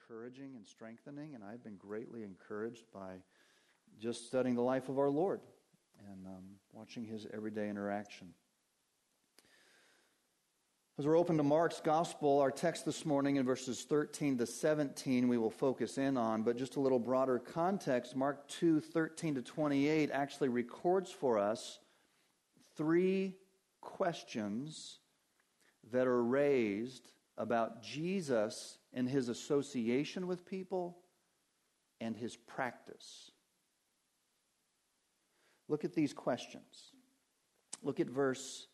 encouraging and strengthening, and I've been greatly encouraged by just studying the life of our Lord and watching His everyday interaction. As we're open to Mark's Gospel, our text this morning in verses 13 to 17 we will focus in on, but just a little broader context, Mark 2:13 to 28 actually records for us 3 questions that are raised about Jesus and His association with people and His practice. Look at these questions. Look at verse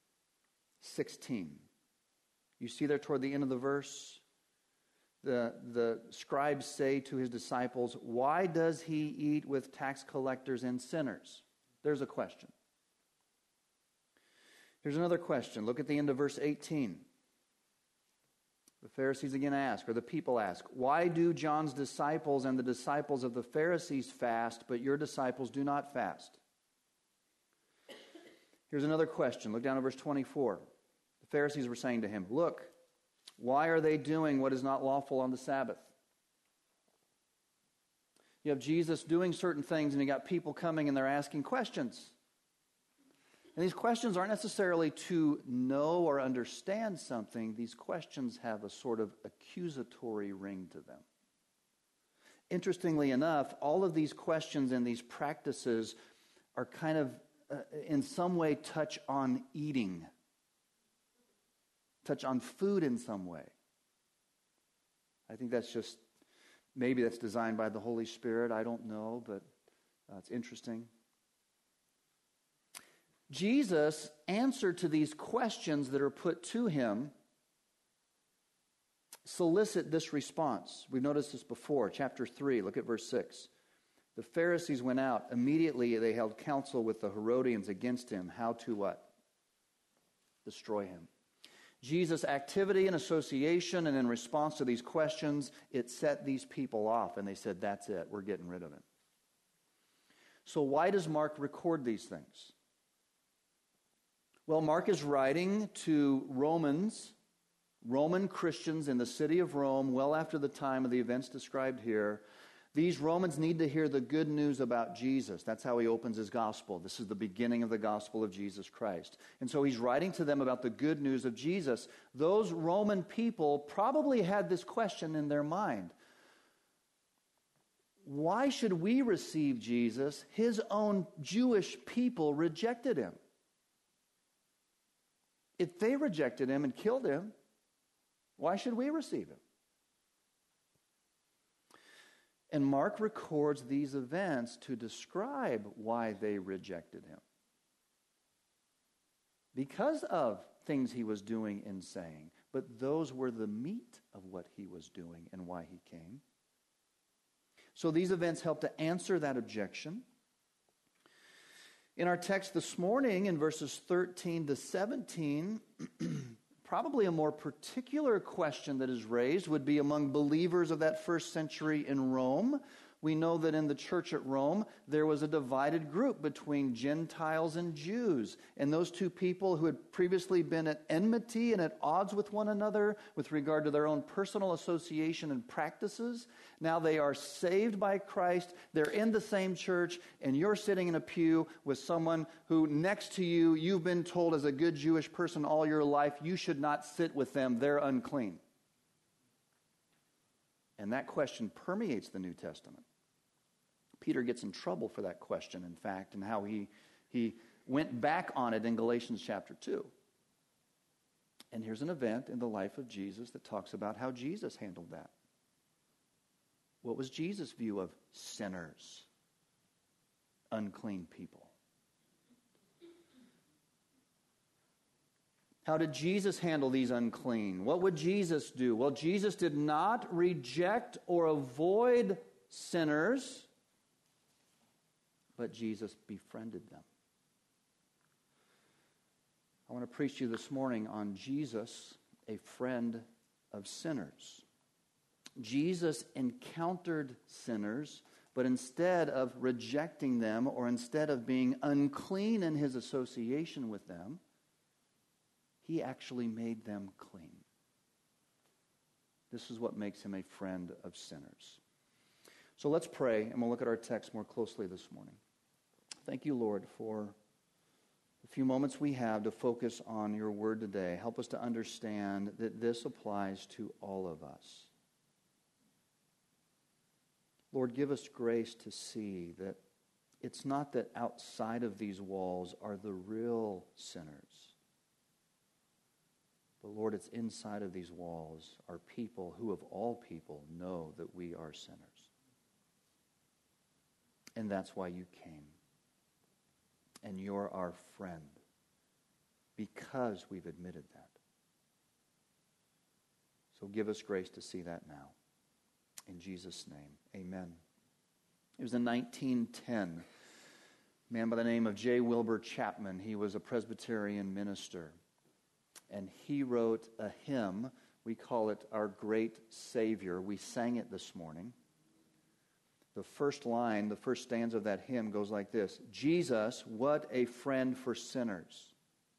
16. You see there toward the end of the verse, the scribes say to His disciples, "Why does He eat with tax collectors and sinners?" There's a question. Here's another question. Look at the end of verse 18. The Pharisees again ask, or the people ask, "Why do John's disciples and the disciples of the Pharisees fast, but your disciples do not fast?" Here's another question. Look down at verse 24. The Pharisees were saying to Him, "Look, why are they doing what is not lawful on the Sabbath?" You have Jesus doing certain things, and you got people coming and they're asking questions. And these questions aren't necessarily to know or understand something. These questions have a sort of accusatory ring to them. Interestingly enough, all of these questions and these practices are kind of, in some way, touch on eating. Touch on food in some way. I think that's just, maybe that's designed by the Holy Spirit. I don't know, but it's interesting. Jesus' answer to these questions that are put to Him solicit this response. We've noticed this before. Chapter 3, look at verse 6. The Pharisees went out. Immediately they held counsel with the Herodians against Him. How to what? Destroy Him. Jesus' activity and association, and in response to these questions, it set these people off, and they said, "That's it, we're getting rid of Him." So why does Mark record these things? Well, Mark is writing to Roman Christians in the city of Rome, well after the time of the events described here. These Romans need to hear the good news about Jesus. That's how he opens his gospel. This is the beginning of the gospel of Jesus Christ. And so he's writing to them about the good news of Jesus. Those Roman people probably had this question in their mind. Why should we receive Jesus? His own Jewish people rejected Him. If they rejected Him and killed Him, why should we receive Him? And Mark records these events to describe why they rejected Him. Because of things He was doing and saying. But those were the meat of what He was doing and why He came. So these events help to answer that objection. In our text this morning, in verses 13 to 17, probably a more particular question that is raised would be among believers of that first century in Rome. We know that in the church at Rome, there was a divided group between Gentiles and Jews. And those two people who had previously been at enmity and at odds with one another with regard to their own personal association and practices, now they are saved by Christ, they're in the same church, and you're sitting in a pew with someone who next to you, you've been told as a good Jewish person all your life, you should not sit with them, they're unclean. And that question permeates the New Testament. Peter gets in trouble for that question, in fact, and how he went back on it in Galatians chapter 2. And here's an event in the life of Jesus that talks about how Jesus handled that. What was Jesus' view of sinners, unclean people? How did Jesus handle these unclean? What would Jesus do? Well, Jesus did not reject or avoid sinners, but Jesus befriended them. I want to preach to you this morning on Jesus, a friend of sinners. Jesus encountered sinners, but instead of rejecting them or instead of being unclean in His association with them, He actually made them clean. This is what makes him a friend of sinners. So let's pray, and we'll look at our text more closely this morning. Thank you, Lord, for the few moments we have to focus on your word today. Help us to understand that this applies to all of us. Lord, give us grace to see that it's not that outside of these walls are the real sinners. But Lord, it's inside of these walls are people who of all people know that we are sinners. And that's why you came. And you're our friend because we've admitted that. So give us grace to see that now. In Jesus' name, amen. It was in 1910. A man by the name of J. Wilbur Chapman. He was a Presbyterian minister. And he wrote a hymn. We call it Our Great Savior. We sang it this morning. The first line, the first stanza of that hymn goes like this. Jesus, what a friend for sinners.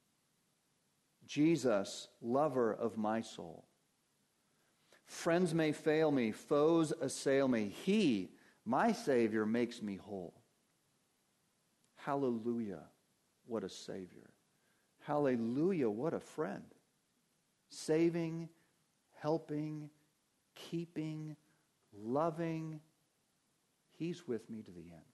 Jesus, lover of my soul. Friends may fail me, foes assail me. He, my Savior, makes me whole. Hallelujah, what a Savior. Hallelujah, what a friend. Saving, helping, keeping, loving. He's with me to the end.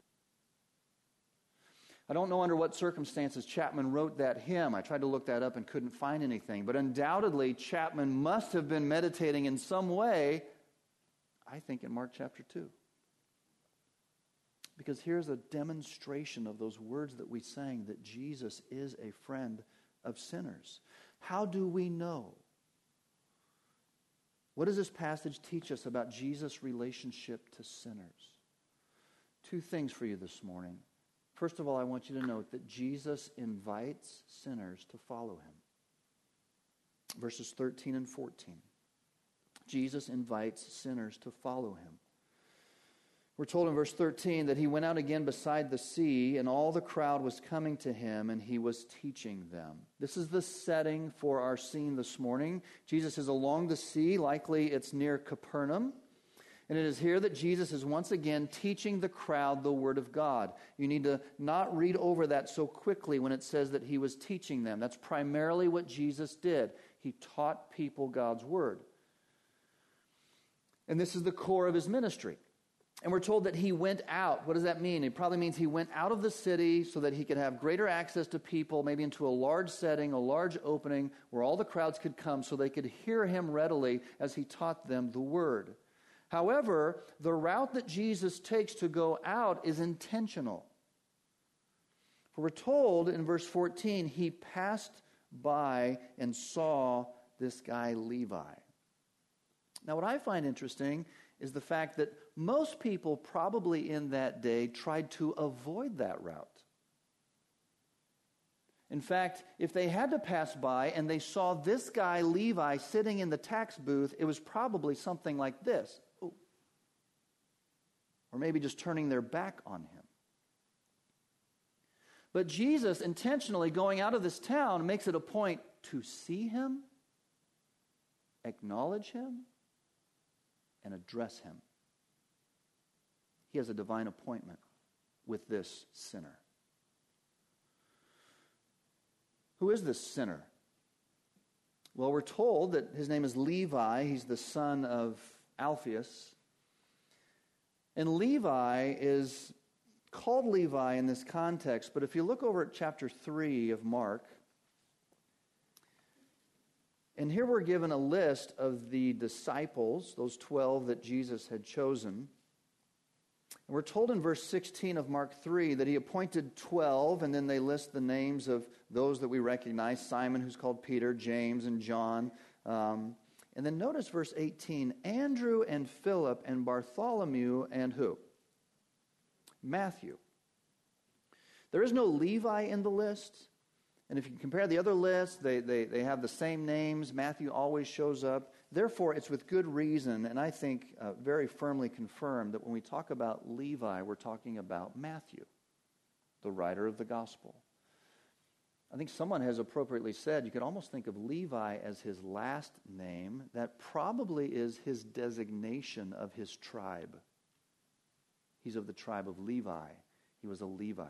I don't know under what circumstances Chapman wrote that hymn. I tried to look that up and couldn't find anything. But undoubtedly, Chapman must have been meditating in some way, I think, in Mark chapter 2. Because here's a demonstration of those words that we sang, that Jesus is a friend of sinners. How do we know? What does this passage teach us about Jesus' relationship to sinners? Two things for you this morning. First of all, I want you to note that Jesus invites sinners to follow him. Verses 13 and 14. Jesus invites sinners to follow him. We're told in verse 13 that he went out again beside the sea, and all the crowd was coming to him, and he was teaching them. This is the setting for our scene this morning. Jesus is along the sea. Likely it's near Capernaum. And it is here that Jesus is once again teaching the crowd the Word of God. You need to not read over that so quickly when it says that he was teaching them. That's primarily what Jesus did. He taught people God's Word. And this is the core of his ministry. And we're told that he went out. What does that mean? It probably means he went out of the city so that he could have greater access to people, maybe into a large setting, a large opening, where all the crowds could come so they could hear him readily as he taught them the Word. However, the route that Jesus takes to go out is intentional. For we're told in verse 14, he passed by and saw this guy Levi. Now, what I find interesting is the fact that most people probably in that day tried to avoid that route. In fact, if they had to pass by and they saw this guy Levi sitting in the tax booth, it was probably something like this. Or maybe just turning their back on him. But Jesus, intentionally going out of this town, makes it a point to see him, acknowledge him, and address him. He has a divine appointment with this sinner. Who is this sinner? Well, we're told that his name is Levi. He's the son of Alphaeus. And Levi is called Levi in this context, but if you look over at chapter 3 of Mark, and here we're given a list of the disciples, those 12 that Jesus had chosen. And we're told in verse 16 of Mark 3 that he appointed 12, and then they list the names of those that we recognize, Simon, who's called Peter, James, and John. And then notice verse 18, Andrew and Philip and Bartholomew and who? Matthew. There is no Levi in the list. And if you compare the other lists, they have the same names. Matthew always shows up. Therefore, it's with good reason, and I think very firmly confirmed, that when we talk about Levi, we're talking about Matthew, the writer of the gospel. I think someone has appropriately said, you could almost think of Levi as his last name. That probably is his designation of his tribe. He's of the tribe of Levi. He was a Levite.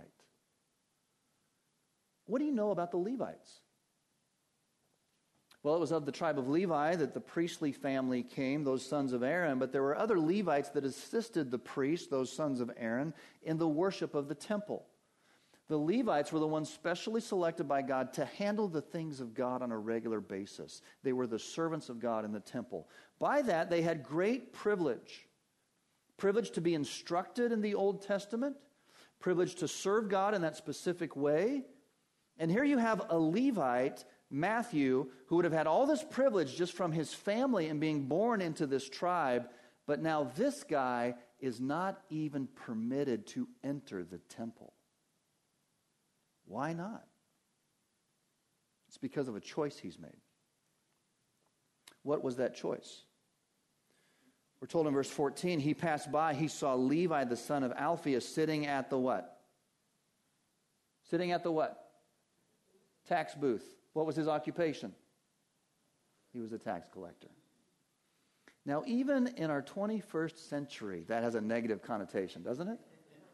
What do you know about the Levites? Well, it was of the tribe of Levi that the priestly family came, those sons of Aaron, but there were other Levites that assisted the priests, those sons of Aaron, in the worship of the temple. The Levites were the ones specially selected by God to handle the things of God on a regular basis. They were the servants of God in the temple. By that, they had great privilege. Privilege to be instructed in the Old Testament, privilege to serve God in that specific way. And here you have a Levite, Matthew, who would have had all this privilege just from his family and being born into this tribe, but now this guy is not even permitted to enter the temple. Why not? It's because of a choice he's made. What was that choice? We're told in verse 14, he passed by, he saw Levi, the son of Alphaeus, sitting at the what? Sitting at the what? Tax booth. What was his occupation? He was a tax collector. Now, even in our 21st century, that has a negative connotation, doesn't it?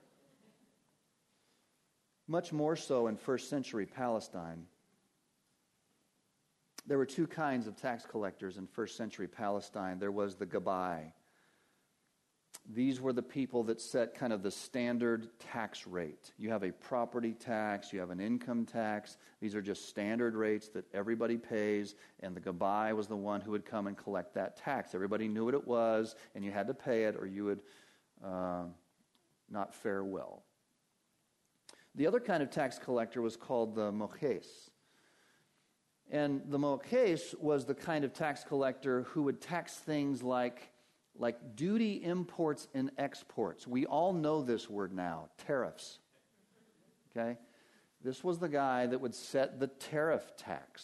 Much more so in first century Palestine. There were two kinds of tax collectors in first century Palestine. There was the Gabai. These were the people that set kind of the standard tax rate. You have a property tax, you have an income tax. These are just standard rates that everybody pays, and the Gabai was the one who would come and collect that tax. Everybody knew what it was, and you had to pay it or you would not fare well. The other kind of tax collector was called the Moches. And the Moches was the kind of tax collector who would tax things like duty imports and exports. We all know this word now, tariffs. Okay? This was the guy that would set the tariff tax.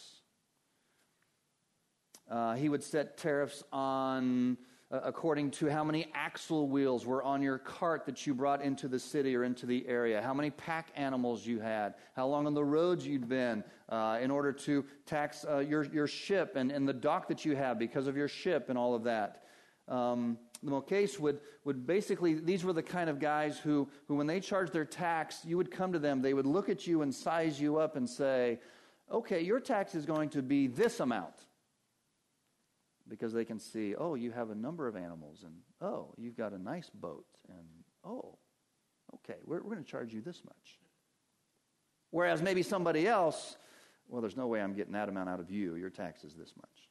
He would set tariffs on according to how many axle wheels were on your cart that you brought into the city or into the area, how many pack animals you had, how long on the roads you'd been, in order to tax your ship and the dock that you have because of your ship and all of that. The Moches would basically, these were the kind of guys who when they charged their tax, you would come to them, they would look at you and size you up and say, okay, your tax is going to be this amount. Because they can see, oh, you have a number of animals, and oh, you've got a nice boat, and oh, okay, we're going to charge you this much. Whereas maybe somebody else, well, there's no way I'm getting that amount out of you. Your tax is this much.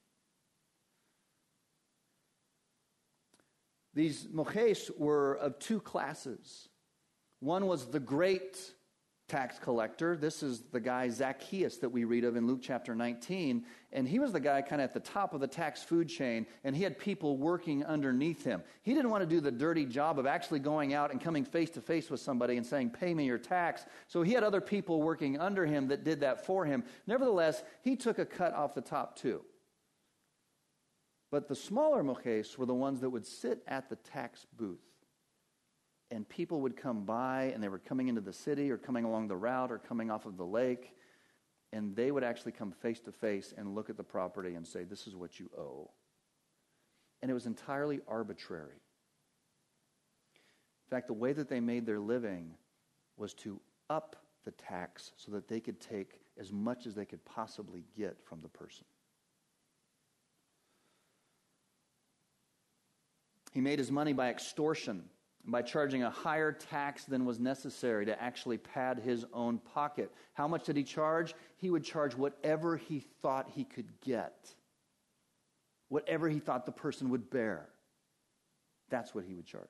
These Moches were of two classes. One was the great tax collector. This is the guy Zacchaeus that we read of in Luke chapter 19. And he was the guy kind of at the top of the tax food chain, and he had people working underneath him. He didn't want to do the dirty job of actually going out and coming face to face with somebody and saying, pay me your tax. So he had other people working under him that did that for him. Nevertheless, he took a cut off the top too. But the smaller Moches were the ones that would sit at the tax booth. And people would come by, and they were coming into the city or coming along the route or coming off of the lake, and they would actually come face to face and look at the property and say, this is what you owe. And it was entirely arbitrary. In fact, the way that they made their living was to up the tax so that they could take as much as they could possibly get from the person. He made his money by extortion, by charging a higher tax than was necessary to actually pad his own pocket. How much did he charge? He would charge whatever he thought he could get. Whatever he thought the person would bear. That's what he would charge.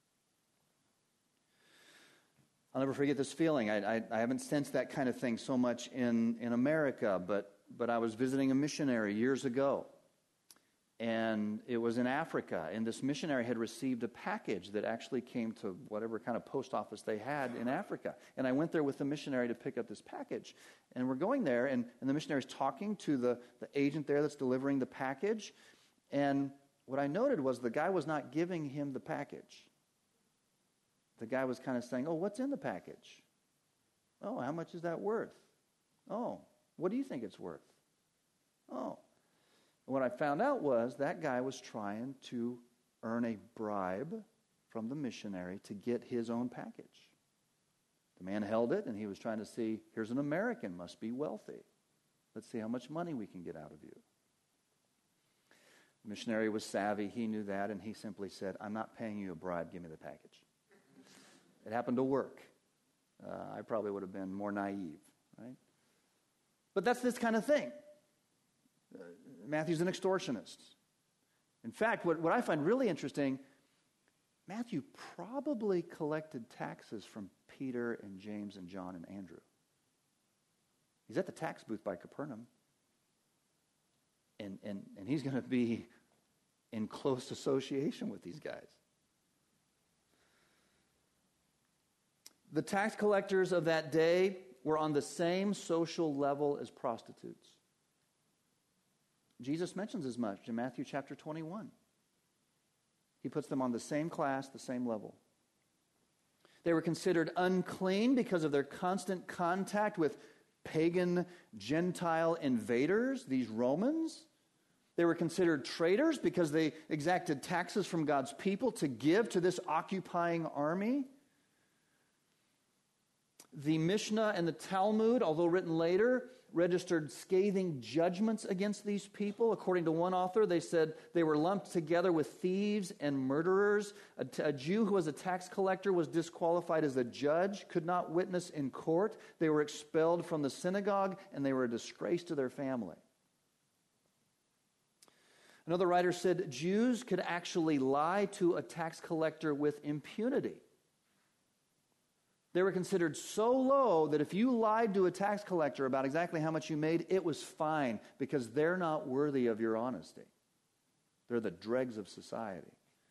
I'll never forget this feeling. I haven't sensed that kind of thing so much in America, but I was visiting a missionary years ago. And it was in Africa, and this missionary had received a package that actually came to whatever kind of post office they had in Africa. And I went there with the missionary to pick up this package. And we're going there, and the missionary's talking to the agent there that's delivering the package. And what I noted was the guy was not giving him the package. The guy was kind of saying, oh, what's in the package? Oh, how much is that worth? Oh, What do you think it's worth? Oh. And what I found out was that guy was trying to earn a bribe from the missionary to get his own package. The man held it, and he was trying to see, here's an American, must be wealthy. Let's see how much money we can get out of you. The missionary was savvy. He knew that, and he simply said, I'm not paying you a bribe. Give me the package. It happened to work. I probably would have been more naive, right? But that's this kind of thing. Matthew's an extortionist. In fact, what I find really interesting, Matthew probably collected taxes from Peter and James and John and Andrew. He's at the tax booth by Capernaum. And he's going to be in close association with these guys. The tax collectors of that day were on the same social level as prostitutes. Jesus mentions as much in Matthew chapter 21. He puts them on the same class, the same level. They were considered unclean because of their constant contact with pagan Gentile invaders, these Romans. They were considered traitors because they exacted taxes from God's people to give to this occupying army. The Mishnah and the Talmud, although written later, registered scathing judgments against these people. According to one author, they said they were lumped together with thieves and murderers. A Jew who was a tax collector was disqualified as a judge, could not witness in court. They were expelled from the synagogue, and they were a disgrace to their family. Another writer said Jews could actually lie to a tax collector with impunity. They were considered so low that if you lied to a tax collector about exactly how much you made, it was fine because they're not worthy of your honesty. They're the dregs of society.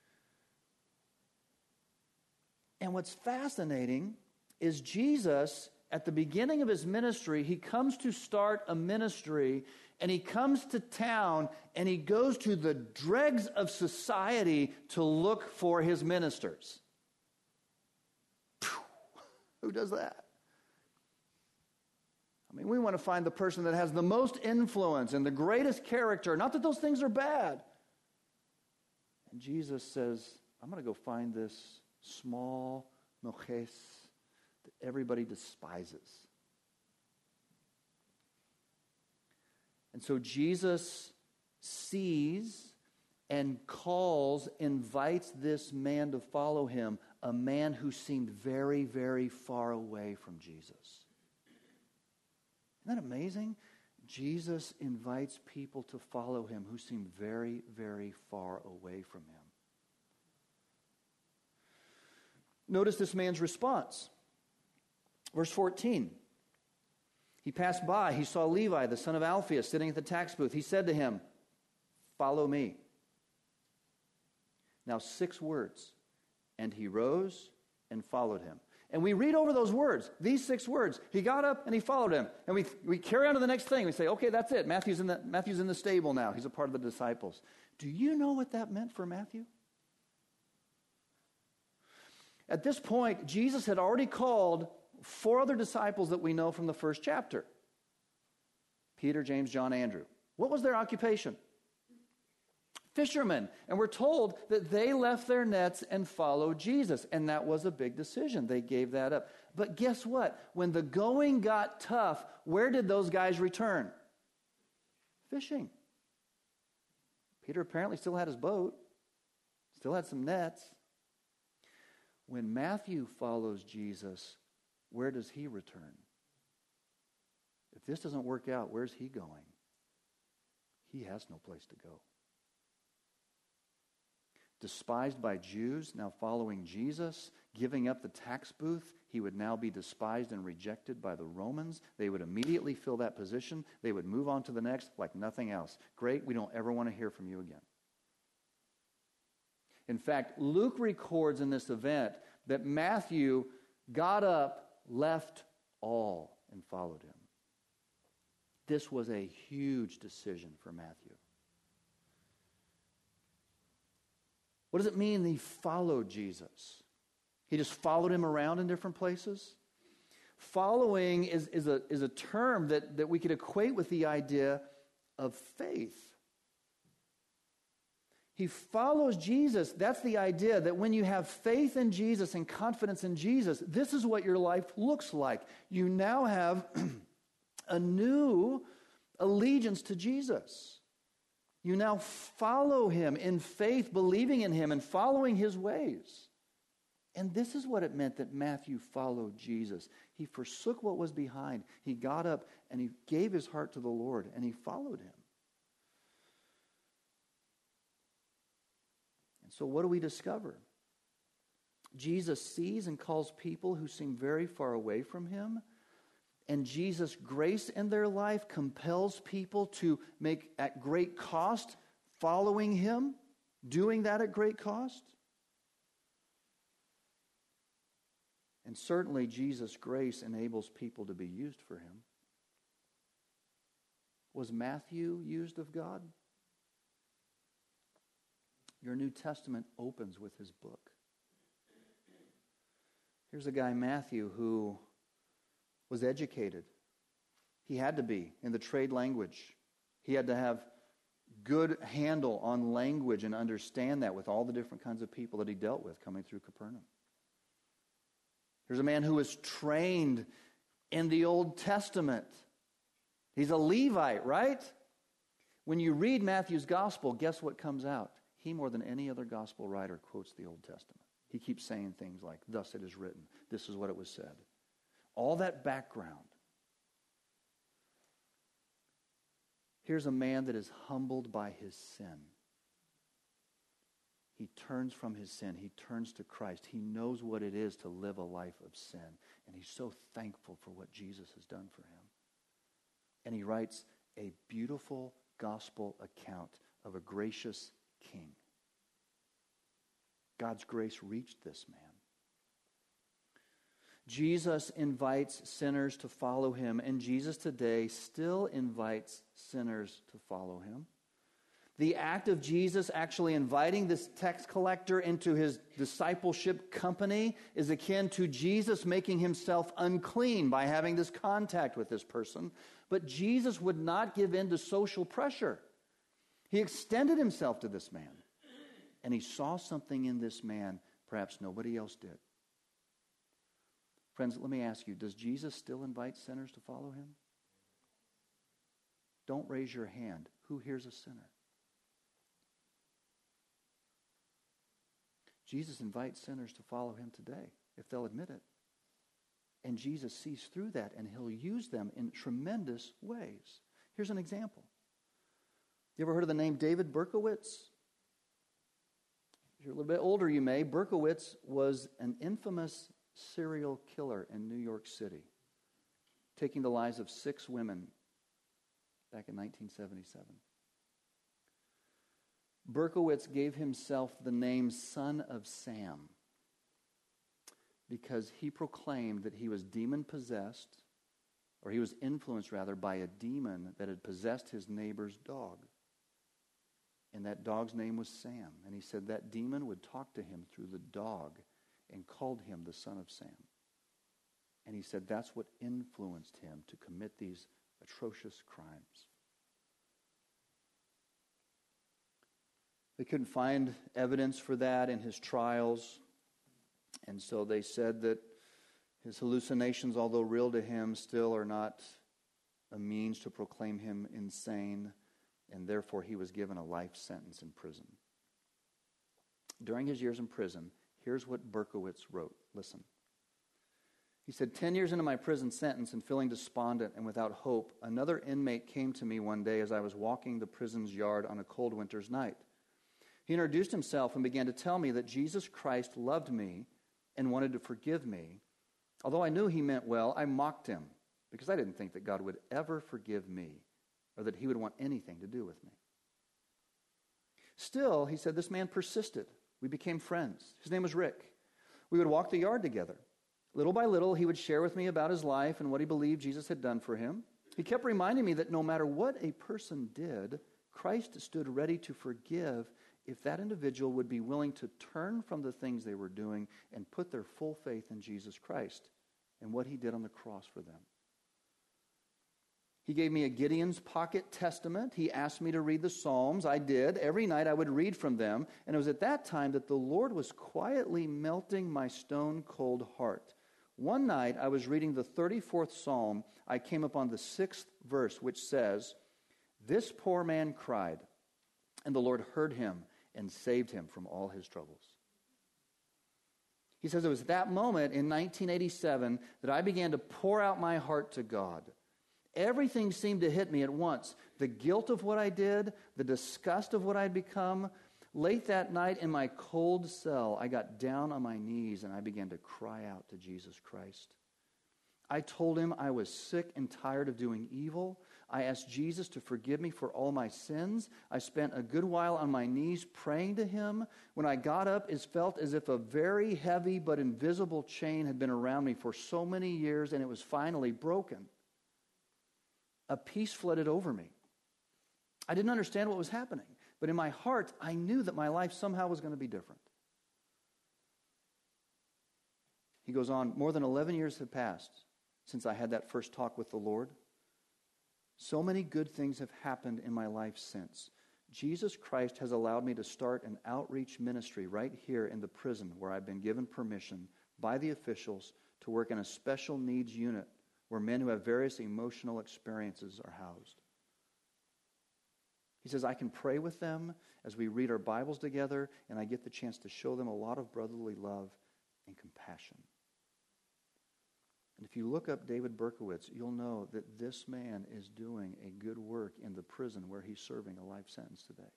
And what's fascinating is Jesus, at the beginning of his ministry, he comes to start a ministry, and he comes to town, and he goes to the dregs of society to look for his ministers. Who does that? I mean, we want to find the person that has the most influence and the greatest character. Not that those things are bad. And Jesus says, I'm going to go find this small moches that everybody despises. And so Jesus sees and calls, invites this man to follow him, a man who seemed very, very far away from Jesus. Isn't that amazing? Jesus invites people to follow him who seem very, very far away from him. Notice this man's response. Verse 14. He passed by. He saw Levi, the son of Alphaeus, sitting at the tax booth. He said to him, "Follow me." Now 6 words. And he rose and followed him. And we read over those words, these 6 words. He got up and he followed him. And we carry on to the next thing. We say, okay, that's it. Matthew's in the stable now. He's a part of the disciples. Do you know what that meant for Matthew? At this point, Jesus had already called 4 other disciples that we know from the first chapter. Peter, James, John, Andrew. What was their occupation? Fishermen. And we're told that they left their nets and followed Jesus. And that was a big decision. They gave that up. But guess what? When the going got tough, where did those guys return? Fishing. Peter apparently still had his boat, still had some nets. When Matthew follows Jesus, where does he return? If this doesn't work out, where's he going? He has no place to go. Despised by Jews, now following Jesus, giving up the tax booth, he would now be despised and rejected by the Romans. They would immediately fill that position. They would move on to the next like nothing else. Great, we don't ever want to hear from you again. In fact, Luke records in this event that Matthew got up, left all, and followed him. This was a huge decision for Matthew. What does it mean he followed Jesus? He just followed him around in different places? Following is a term that we could equate with the idea of faith. He follows Jesus. That's the idea that when you have faith in Jesus and confidence in Jesus, this is what your life looks like. You now have a new allegiance to Jesus. You now follow him in faith, believing in him and following his ways. And this is what it meant that Matthew followed Jesus. He forsook what was behind. He got up and he gave his heart to the Lord and he followed him. And so what do we discover? Jesus sees and calls people who seem very far away from him. And Jesus' grace in their life compels people to make at great cost following him, doing that at great cost. And certainly Jesus' grace enables people to be used for him. Was Matthew used of God? Your New Testament opens with his book. Here's a guy, Matthew, who was educated. He had to be in the trade language. He had to have good handle on language and understand that with all the different kinds of people that he dealt with coming through Capernaum. Here's a man who was trained in the Old Testament. He's a Levite, right? When you read Matthew's gospel, guess what comes out? He, more than any other gospel writer, quotes the Old Testament. He keeps saying things like, thus it is written, this is what it was said. All that background. Here's a man that is humbled by his sin. He turns from his sin. He turns to Christ. He knows what it is to live a life of sin. And he's so thankful for what Jesus has done for him. And he writes a beautiful gospel account of a gracious king. God's grace reached this man. Jesus invites sinners to follow him, and Jesus today still invites sinners to follow him. The act of Jesus actually inviting this tax collector into his discipleship company is akin to Jesus making himself unclean by having this contact with this person. But Jesus would not give in to social pressure. He extended himself to this man, and he saw something in this man perhaps nobody else did. Friends, let me ask you, does Jesus still invite sinners to follow him? Don't raise your hand. Who here's a sinner? Jesus invites sinners to follow him today, if they'll admit it. And Jesus sees through that, and he'll use them in tremendous ways. Here's an example. You ever heard of the name David Berkowitz? If you're a little bit older, you may. Berkowitz was an infamous serial killer in New York City, taking the lives of 6 women back in 1977. Berkowitz gave himself the name Son of Sam because he proclaimed that he was demon-possessed, or he was influenced, rather, by a demon that had possessed his neighbor's dog. And that dog's name was Sam. And he said that demon would talk to him through the dog and called him the Son of Sam. And he said that's what influenced him to commit these atrocious crimes. They couldn't find evidence for that in his trials. And so they said that his hallucinations, although real to him, still are not a means to proclaim him insane. And therefore he was given a life sentence in prison. During his years in prison, here's what Berkowitz wrote. Listen. He said, 10 years into my prison sentence and feeling despondent and without hope, another inmate came to me one day as I was walking the prison's yard on a cold winter's night. He introduced himself and began to tell me that Jesus Christ loved me and wanted to forgive me. Although I knew he meant well, I mocked him because I didn't think that God would ever forgive me or that he would want anything to do with me. Still, he said, this man persisted. We became friends. His name was Rick. We would walk the yard together. Little by little, he would share with me about his life and what he believed Jesus had done for him. He kept reminding me that no matter what a person did, Christ stood ready to forgive if that individual would be willing to turn from the things they were doing and put their full faith in Jesus Christ. and what he did on the cross for them. He gave me a Gideon's Pocket Testament. He asked me to read the Psalms. I did. Every night I would read from them. And it was at that time that the Lord was quietly melting my stone-cold heart. One night I was reading the 34th Psalm. I came upon the 6th verse, which says, "This poor man cried, and the Lord heard him and saved him from all his troubles." He says it was that moment in 1987 that I began to pour out my heart to God. Everything seemed to hit me at once. The guilt of what I did, the disgust of what I'd become. Late that night in my cold cell, I got down on my knees and I began to cry out to Jesus Christ. I told him I was sick and tired of doing evil. I asked Jesus to forgive me for all my sins. I spent a good while on my knees praying to him. When I got up, it felt as if a very heavy but invisible chain had been around me for so many years, and it was finally broken. A peace flooded over me. I didn't understand what was happening, but in my heart, I knew that my life somehow was going to be different. He goes on, more than 11 years have passed since I had that first talk with the Lord. So many good things have happened in my life since. Jesus Christ has allowed me to start an outreach ministry right here in the prison where I've been given permission by the officials to work in a special needs unit where men who have various emotional experiences are housed. He says, I can pray with them as we read our Bibles together, and I get the chance to show them a lot of brotherly love and compassion. And if you look up David Berkowitz, you'll know that this man is doing a good work in the prison where he's serving a life sentence today.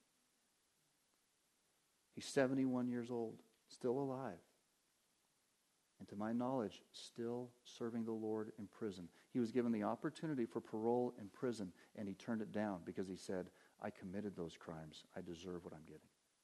He's 71 years old, still alive. And to my knowledge, still serving the Lord in prison. He was given the opportunity for parole in prison, and he turned it down because he said, I committed those crimes. I deserve what I'm getting.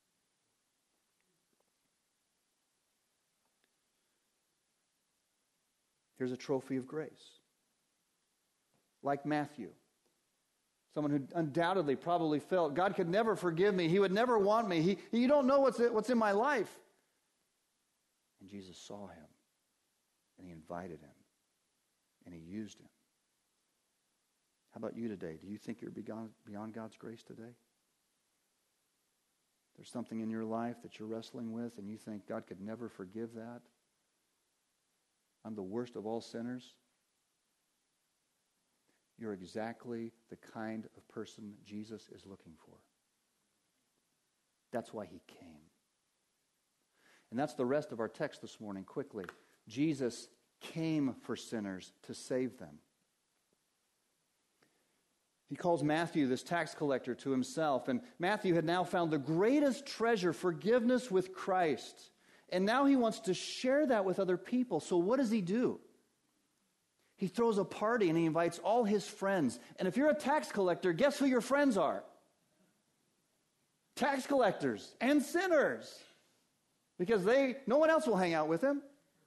Here's a trophy of grace. Like Matthew, someone who undoubtedly probably felt God could never forgive me. He would never want me. You don't know what's in my life. And Jesus saw him, and he invited him, and he used him. How about you today? Do you think you're beyond God's grace today? There's something in your life that you're wrestling with, and you think God could never forgive that? I'm the worst of all sinners. You're exactly the kind of person Jesus is looking for. That's why he came. And that's the rest of our text this morning, quickly. Jesus came for sinners to save them. He calls Matthew, this tax collector, to himself. And Matthew had now found the greatest treasure, forgiveness with Christ. And now he wants to share that with other people. So what does he do? He throws a party and he invites all his friends. And if you're a tax collector, guess who your friends are? Tax collectors and sinners. Because no one else will hang out with him.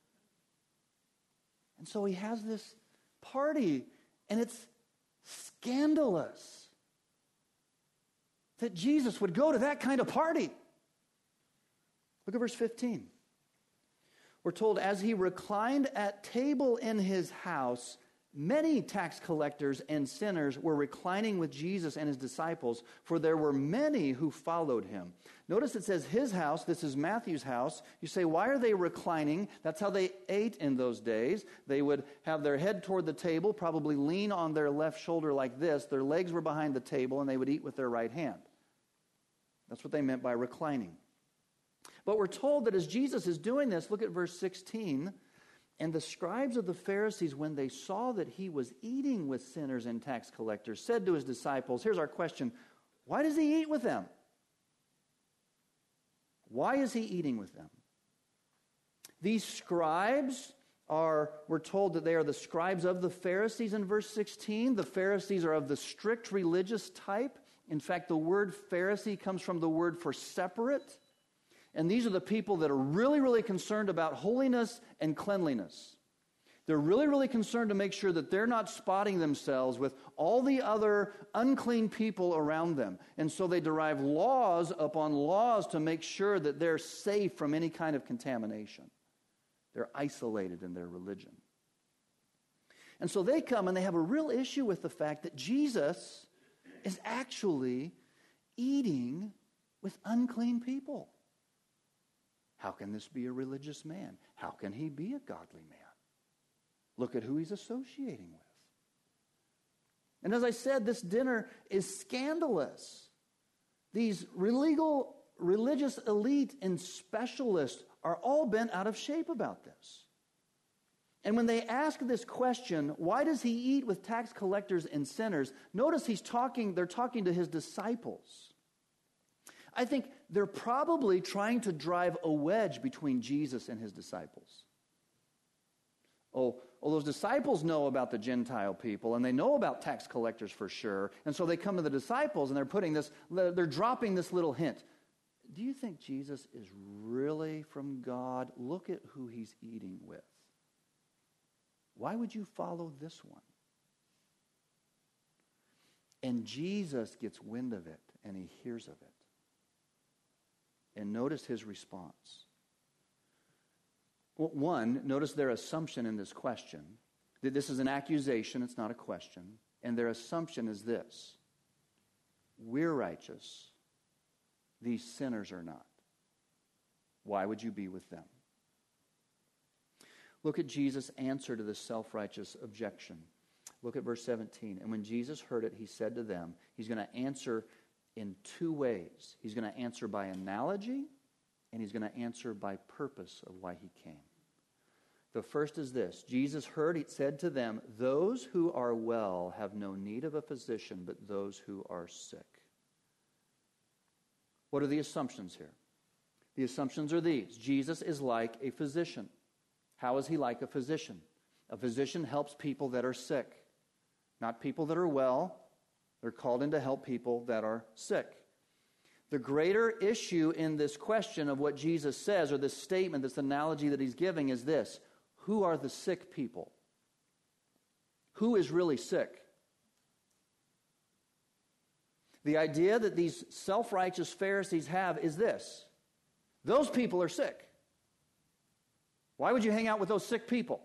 And so he has this party, and it's scandalous that Jesus would go to that kind of party. Look at verse 15. We're told, as he reclined at table in his house, many tax collectors and sinners were reclining with Jesus and his disciples, for there were many who followed him. Notice it says his house. This is Matthew's house. You say, why are they reclining? That's how they ate in those days. They would have their head toward the table, probably lean on their left shoulder like this. Their legs were behind the table, and they would eat with their right hand. That's what they meant by reclining. But we're told that as Jesus is doing this, look at verse 16, and the scribes of the Pharisees, when they saw that he was eating with sinners and tax collectors, said to his disciples, here's our question, why does he eat with them? Why is he eating with them? These scribes we're told that they are the scribes of the Pharisees in verse 16. The Pharisees are of the strict religious type. In fact, the word Pharisee comes from the word for separate. And these are the people that are really, really concerned about holiness and cleanliness. They're really, really concerned to make sure that they're not spotting themselves with all the other unclean people around them. And so they derive laws upon laws to make sure that they're safe from any kind of contamination. They're isolated in their religion. And so they come and they have a real issue with the fact that Jesus is actually eating with unclean people. How can this be a religious man? How can he be a godly man? Look at who he's associating with. And as I said, this dinner is scandalous. These religious elite and specialists are all bent out of shape about this. And when they ask this question, why does he eat with tax collectors and sinners? Notice they're talking to his disciples. I think they're probably trying to drive a wedge between Jesus and his disciples. Oh, those disciples know about the Gentile people, and they know about tax collectors for sure. And so they come to the disciples, and they're dropping this little hint. Do you think Jesus is really from God? Look at who he's eating with. Why would you follow this one? And Jesus gets wind of it, and he hears of it. And notice his response. Well, one, notice their assumption in this question. That this is an accusation, it's not a question. And their assumption is this: we're righteous, these sinners are not. Why would you be with them? Look at Jesus' answer to this self-righteous objection. Look at verse 17. And when Jesus heard it, he said to them, he's going to answer in two ways. He's going to answer by analogy, and he's going to answer by purpose of why he came. The first is this: Jesus heard, he said to them, those who are well have no need of a physician, but those who are sick. What are the assumptions here? The assumptions are these: Jesus is like a physician. How is he like a physician? A physician helps people that are sick, not people that are well. They're called in to help people that are sick. The greater issue in this question of what Jesus says, or this statement, this analogy that he's giving, is this: who are the sick people? Who is really sick? The idea that these self-righteous Pharisees have is this: those people are sick. Why would you hang out with those sick people?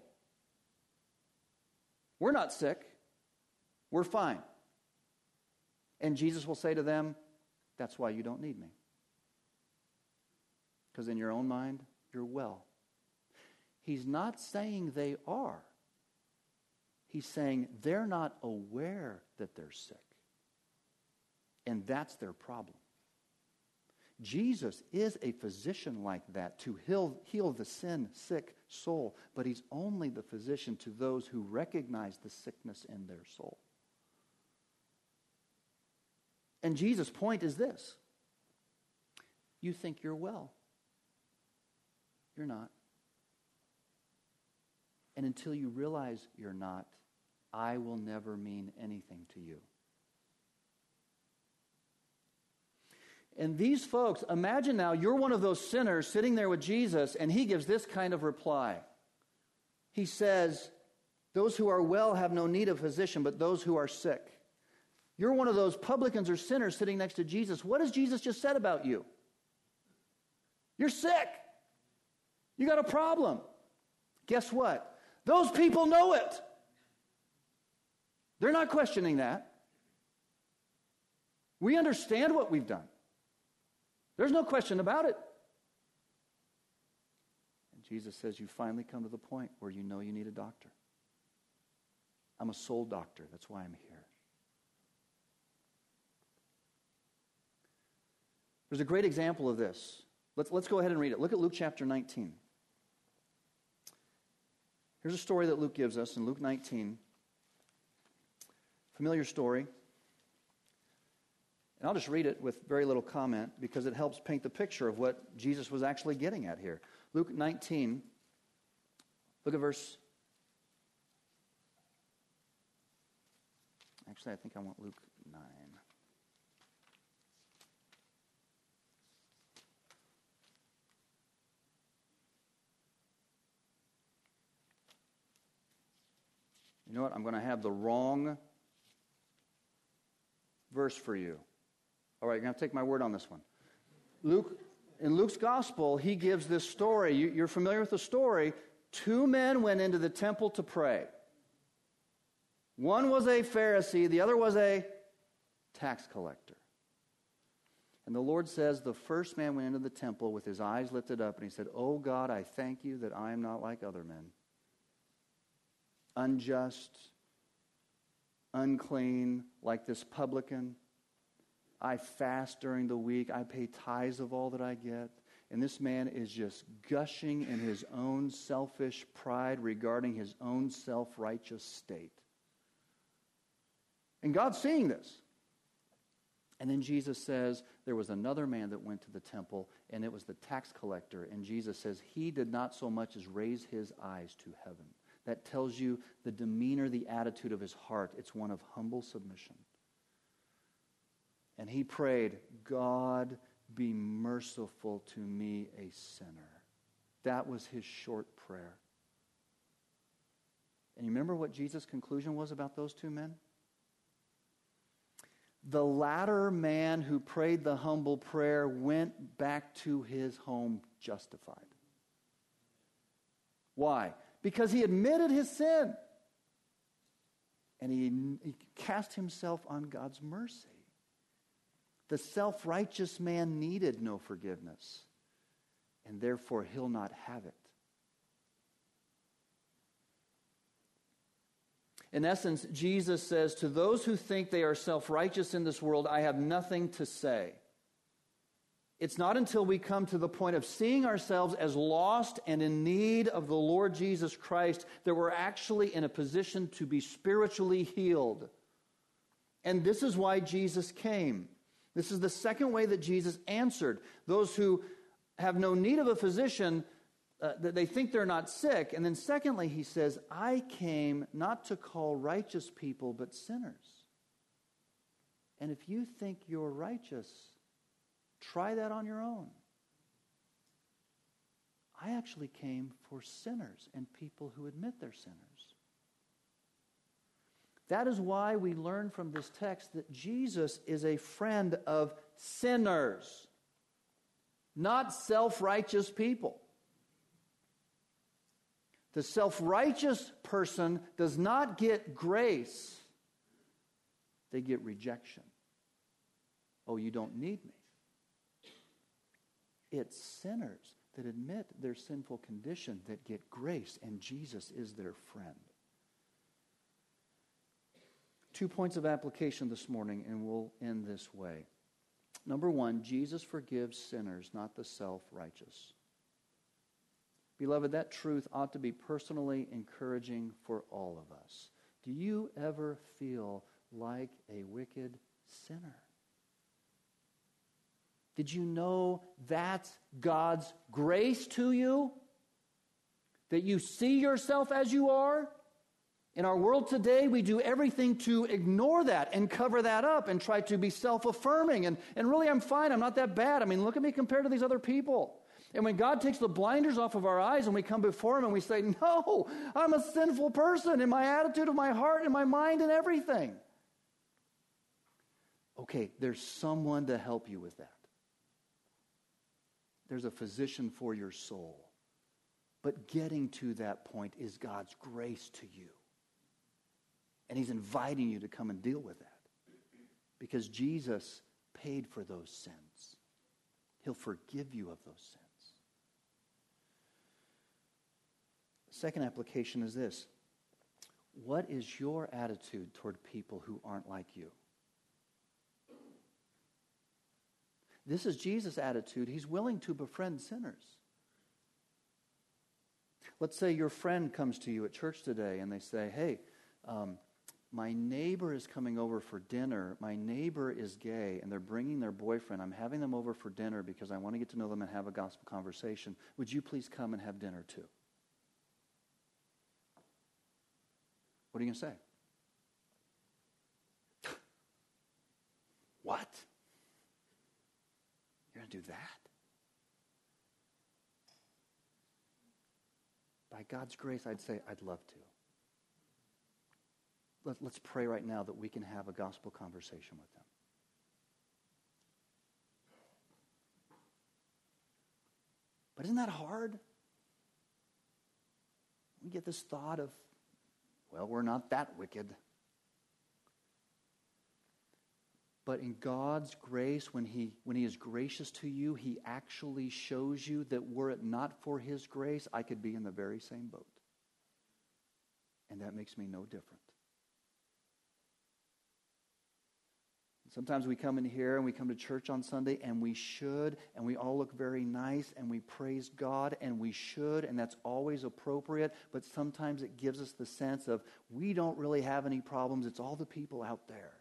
We're not sick. We're fine. And Jesus will say to them, that's why you don't need me. Because in your own mind, you're well. He's not saying they are. He's saying they're not aware that they're sick. And that's their problem. Jesus is a physician like that to heal the sin-sick soul, but he's only the physician to those who recognize the sickness in their soul. And Jesus' point is this: you think you're well. You're not. And until you realize you're not, I will never mean anything to you. And these folks, imagine now you're one of those sinners sitting there with Jesus, and he gives this kind of reply. He says, those who are well have no need of physician, but those who are sick. You're one of those publicans or sinners sitting next to Jesus. What has Jesus just said about you? You're sick. You got a problem. Guess what? Those people know it. They're not questioning that. We understand what we've done. There's no question about it. And Jesus says, you finally come to the point where you know you need a doctor. I'm a soul doctor. That's why I'm here. There's a great example of this. Let's go ahead and read it. Look at Luke chapter 19. Here's a story that Luke gives us in Luke 19. Familiar story. And I'll just read it with very little comment because it helps paint the picture of what Jesus was actually getting at here. Luke 19, look at verse... Actually, I think I want Luke 9. You know what? I'm going to have the wrong verse for you. All right, you're going to have to take my word on this one. In Luke's gospel, he gives this story. You're familiar with the story. Two men went into the temple to pray. One was a Pharisee, the other was a tax collector. And the Lord says the first man went into the temple with his eyes lifted up, and he said, "Oh God, I thank you that I am not like other men. Unjust, unclean, like this publican. I fast during the week. I pay tithes of all that I get." And this man is just gushing in his own selfish pride regarding his own self-righteous state. And God's seeing this. And then Jesus says there was another man that went to the temple, and it was the tax collector. And Jesus says he did not so much as raise his eyes to heaven. That tells you the demeanor, the attitude of his heart. It's one of humble submission. And he prayed, "God, be merciful to me, a sinner." That was his short prayer. And you remember what Jesus' conclusion was about those two men? The latter man who prayed the humble prayer went back to his home justified. Why? Because he admitted his sin. And he cast himself on God's mercy. The self-righteous man needed no forgiveness, and therefore he'll not have it. In essence, Jesus says, to those who think they are self-righteous in this world, I have nothing to say. It's not until we come to the point of seeing ourselves as lost and in need of the Lord Jesus Christ that we're actually in a position to be spiritually healed. And this is why Jesus came. This is the second way that Jesus answered. Those who have no need of a physician, that they think they're not sick. And then secondly, he says, I came not to call righteous people, but sinners. And if you think you're righteous, try that on your own. I actually came for sinners and people who admit they're sinners. That is why we learn from this text that Jesus is a friend of sinners, not self-righteous people. The self-righteous person does not get grace. They get rejection. Oh, you don't need me. It's sinners that admit their sinful condition that get grace, and Jesus is their friend. 2 points of application this morning, and we'll end this way. Number one, Jesus forgives sinners, not the self-righteous. Beloved, that truth ought to be personally encouraging for all of us. Do you ever feel like a wicked sinner? Did you know that's God's grace to you? That you see yourself as you are? In our world today, we do everything to ignore that and cover that up and try to be self-affirming. And really, I'm fine. I'm not that bad. I mean, look at me compared to these other people. And when God takes the blinders off of our eyes and we come before Him and we say, no, I'm a sinful person in my attitude of my heart and my mind and everything. Okay, there's someone to help you with that. There's a physician for your soul. But getting to that point is God's grace to you. And He's inviting you to come and deal with that. Because Jesus paid for those sins. He'll forgive you of those sins. Second application is this. What is your attitude toward people who aren't like you? This is Jesus' attitude. He's willing to befriend sinners. Let's say your friend comes to you at church today and they say, hey, my neighbor is coming over for dinner. My neighbor is gay and they're bringing their boyfriend. I'm having them over for dinner because I want to get to know them and have a gospel conversation. Would you please come and have dinner too? What are you going to say? What? You're going to do that? By God's grace, I'd say, I'd love to. Let's pray right now that we can have a gospel conversation with them. But isn't that hard? We get this thought of, well, we're not that wicked. But in God's grace, when He is gracious to you, He actually shows you that were it not for His grace, I could be in the very same boat. And that makes me no different. Sometimes we come in here and we come to church on Sunday and we should, and we all look very nice and we praise God and we should, and that's always appropriate, but sometimes it gives us the sense of we don't really have any problems, it's all the people out there.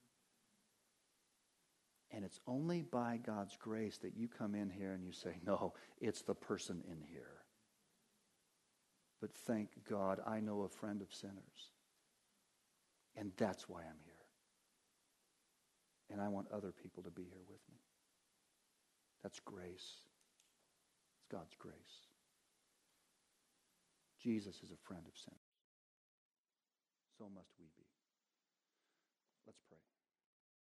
And it's only by God's grace that you come in here and you say, no, it's the person in here. But thank God I know a friend of sinners. And that's why I'm here. And I want other people to be here with me. That's grace. It's God's grace. Jesus is a friend of sinners. So must we be. Let's pray.